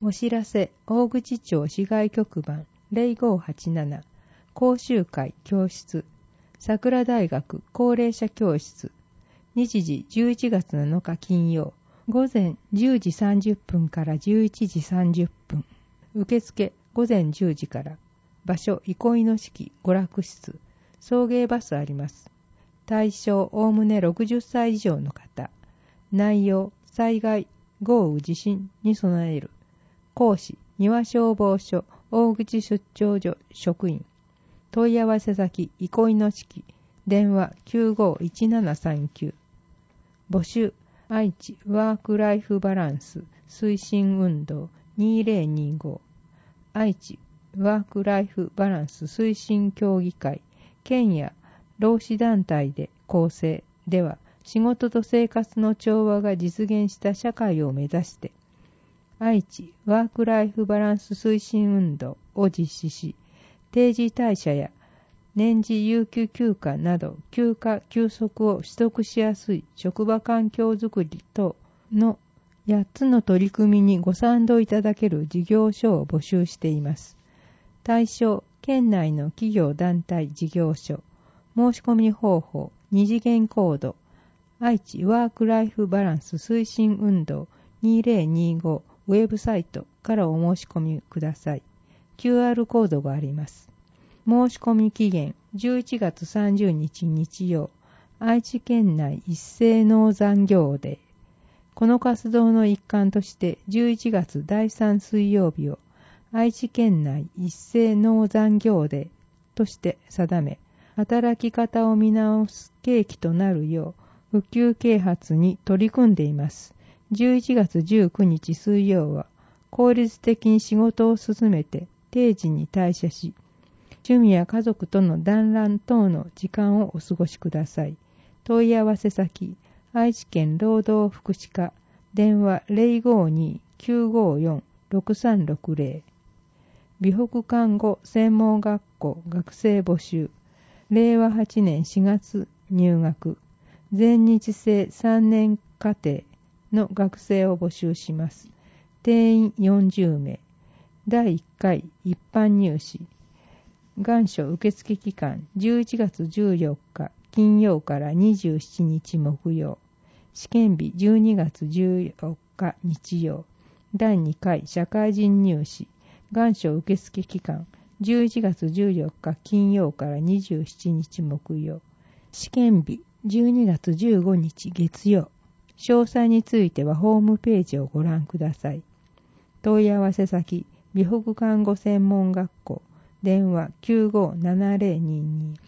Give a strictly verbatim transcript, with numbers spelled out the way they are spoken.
お知らせ、大口町市外局番 ゼロごはちなな 講習会教室、桜大学高齢者教室、日時じゅういちがつなのか金曜、午前じゅうじさんじゅっぷんからじゅういちじさんじゅっぷん、受付午前じゅうじから、場所憩いの式娯楽室、送迎バスあります。対象おおむねろくじゅっさい以上の方。内容、災害、豪雨地震に備える。講師、庭消防署大口出張所職員。問い合わせ先、憩いの式、電話きゅうごいちななさんきゅう。募集、愛知ワークライフバランス推進運動にせんにじゅうご。愛知ワークライフバランス推進協議会県や労使団体で構成では、仕事と生活の調和が実現した社会を目指して、愛知ワークライフバランス推進運動を実施し、定時退社や年次有給休暇など休暇休息を取得しやすい職場環境づくり等のやっつの取り組みにご賛同いただける事業所を募集しています。対象、県内の企業団体事業所。申し込み方法、二次元コード、愛知ワークライフバランス推進運動にせんにじゅうごウェブサイトからお申し込みください。キューアール コードがあります。申し込み期限じゅういちがつさんじゅうにち日曜、愛知県内一斉農残業デー。この活動の一環としてじゅういちがつだいさん水曜日を愛知県内一斉農残業デーとして定め、働き方を見直す契機となるよう普及啓発に取り組んでいます。じゅういちがつじゅうくにち水曜は効率的に仕事を進めて定時に退社し、趣味や家族との団らん等の時間をお過ごしください。問い合わせ先、愛知県労働福祉課、電話 ゼロごに きゅうごよん ろくさんろくゼロ。美北看護専門学校学生募集。れいわはちねんしがつ入学。全日制さんねん課程の学生を募集します。定員よんじゅうめい。だいいっかい一般入試。願書受付期間じゅういちがつじゅうよっか金曜からにじゅうしちにち木曜。試験日じゅうにがつじゅうよっか日曜。だいにかい社会人入試。願書受付期間じゅういちがつじゅうよっか金曜からにじゅうしちにち木曜。試験日じゅうにがつじゅうごにち月曜。詳細についてはホームページをご覧ください。問い合わせ先、美北看護専門学校、電話きゅうごななゼロにに